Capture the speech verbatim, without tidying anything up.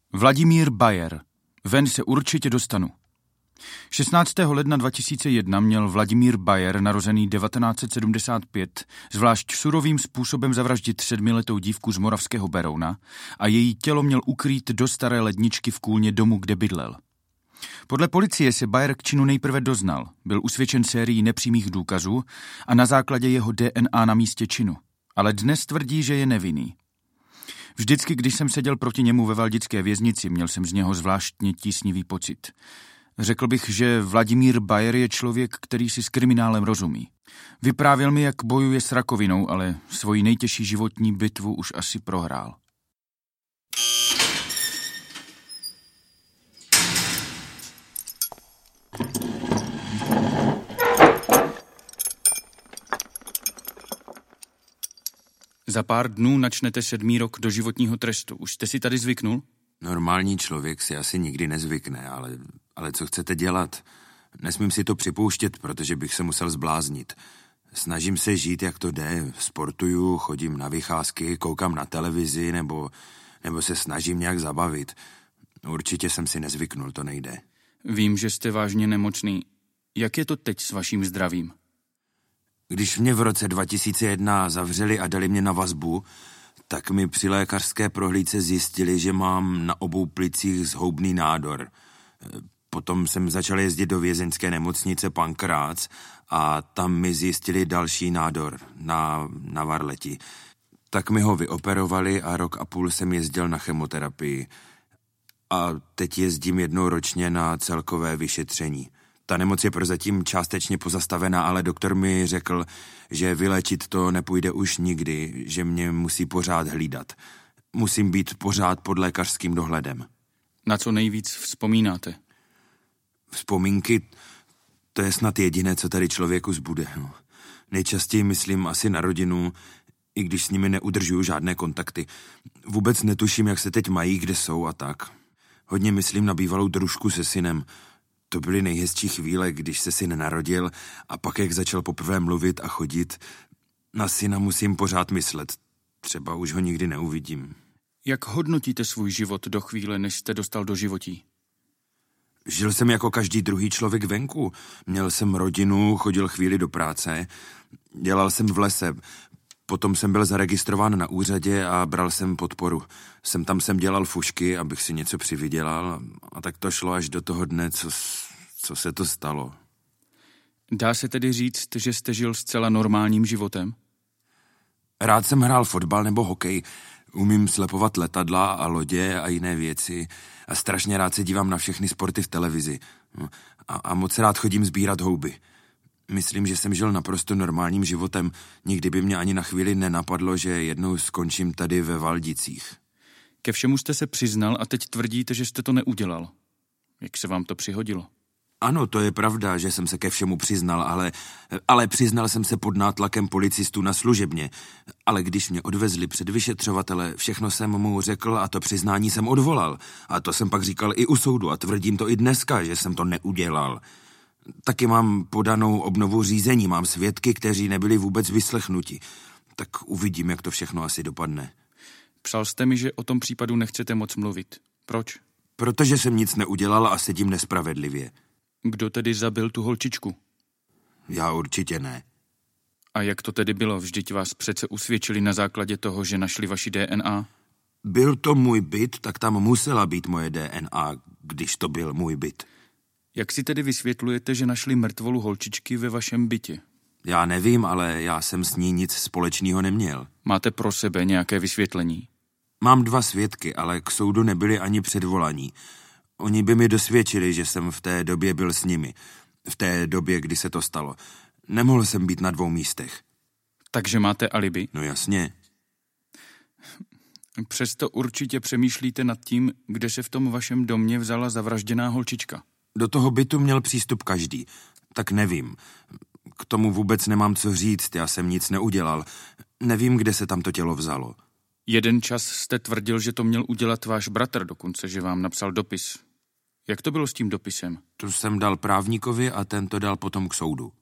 Vladimír Bajer. Ven se určitě dostanu. šestnáctého ledna dva tisíce jedna měl Vladimír Bajer, narozený devatenáct set sedmdesát pět, zvlášť surovým způsobem zavraždit sedmiletou dívku z Moravského Berouna a její tělo měl ukrýt do staré ledničky v kůlně domu, kde bydlel. Podle policie se Bajer k činu nejprve doznal, byl usvědčen sérií nepřímých důkazů a na základě jeho D N A na místě činu, ale dnes tvrdí, že je nevinný. Vždycky, když jsem seděl proti němu ve valdické věznici, měl jsem z něho zvláštně tísnivý pocit. Řekl bych, že Vladimír Bajer je člověk, který si s kriminálem rozumí. Vyprávěl mi, jak bojuje s rakovinou, ale svoji nejtěžší životní bitvu už asi prohrál. Za pár dnů načnete sedmý rok do životního trestu. Už jste si tady zvyknul? Normální člověk si asi nikdy nezvykne, ale, ale co chcete dělat? Nesmím si to připouštět, protože bych se musel zbláznit. Snažím se žít, jak to jde. Sportuju, chodím na vycházky, koukám na televizi nebo, nebo se snažím nějak zabavit. Určitě jsem si nezvyknul, to nejde. Vím, že jste vážně nemocný. Jak je to teď s vaším zdravím? Když mě v roce dva tisíce jedna zavřeli a dali mě na vazbu, tak mi při lékařské prohlídce zjistili, že mám na obou plicích zhoubný nádor. Potom jsem začal jezdit do vězeňské nemocnice Pankrác a tam mi zjistili další nádor na, na varleti. Tak mi ho vyoperovali a rok a půl jsem jezdil na chemoterapii. A teď jezdím jednou ročně na celkové vyšetření. Ta nemoc je prozatím částečně pozastavená, ale doktor mi řekl, že vylečit to nepůjde už nikdy, že mě musí pořád hlídat. Musím být pořád pod lékařským dohledem. Na co nejvíc vzpomínáte? Vzpomínky, to je snad jediné, co tady člověku zbude. No. Nejčastěji myslím asi na rodinu, i když s nimi neudržuju žádné kontakty. Vůbec netuším, jak se teď mají, kde jsou a tak. Hodně myslím na bývalou družku se synem. To byly nejhezčí chvíle, když se syn narodil a pak, jak začal poprvé mluvit a chodit. Na syna musím pořád myslet. Třeba už ho nikdy neuvidím. Jak hodnotíte svůj život do chvíle, než jste dostal do životí? Žil jsem jako každý druhý člověk venku. Měl jsem rodinu, chodil chvíli do práce. Dělal jsem v lese. Potom jsem byl zaregistrován na úřadě a bral jsem podporu. Sem tam jsem dělal fušky, abych si něco přivydělal. A tak to šlo až do toho dne, co, co se to stalo. Dá se tedy říct, že jste žil zcela normálním životem? Rád jsem hrál fotbal nebo hokej. Umím slepovat letadla a lodě a jiné věci. A strašně rád se dívám na všechny sporty v televizi. A, a moc rád chodím sbírat houby. Myslím, že jsem žil naprosto normálním životem. Nikdy by mě ani na chvíli nenapadlo, že jednou skončím tady ve Valdicích. Ke všemu jste se přiznal a teď tvrdíte, že jste to neudělal. Jak se vám to přihodilo? Ano, to je pravda, že jsem se ke všemu přiznal, ale, ale přiznal jsem se pod nátlakem policistů na služebně. Ale když mě odvezli před vyšetřovatele, všechno jsem mu řekl a to přiznání jsem odvolal. A to jsem pak říkal i u soudu a tvrdím to i dneska, že jsem to neudělal. Taky mám podanou obnovu řízení, mám svědky, kteří nebyli vůbec vyslechnuti. Tak uvidím, jak to všechno asi dopadne. Psal jste mi, že o tom případu nechcete moc mluvit. Proč? Protože jsem nic neudělal a sedím nespravedlivě. Kdo tedy zabil tu holčičku? Já určitě ne. A jak to tedy bylo? Vždyť vás přece usvědčili na základě toho, že našli vaši D N A? Byl to můj byt, tak tam musela být moje D N A, když to byl můj byt. Jak si tedy vysvětlujete, že našli mrtvolu holčičky ve vašem bytě? Já nevím, ale já jsem s ní nic společného neměl. Máte pro sebe nějaké vysvětlení? Mám dva svědky, ale k soudu nebyli ani předvolaní. Oni by mi dosvědčili, že jsem v té době byl s nimi. V té době, kdy se to stalo. Nemohl jsem být na dvou místech. Takže máte alibi? No jasně. Přesto určitě přemýšlíte nad tím, kde se v tom vašem domě vzala zavražděná holčička. Do toho bytu měl přístup každý. Tak nevím. K tomu vůbec nemám co říct, já jsem nic neudělal. Nevím, kde se tam to tělo vzalo. Jeden čas jste tvrdil, že to měl udělat váš bratr, dokonce, že vám napsal dopis. Jak to bylo s tím dopisem? To jsem dal právníkovi a ten to dal potom k soudu.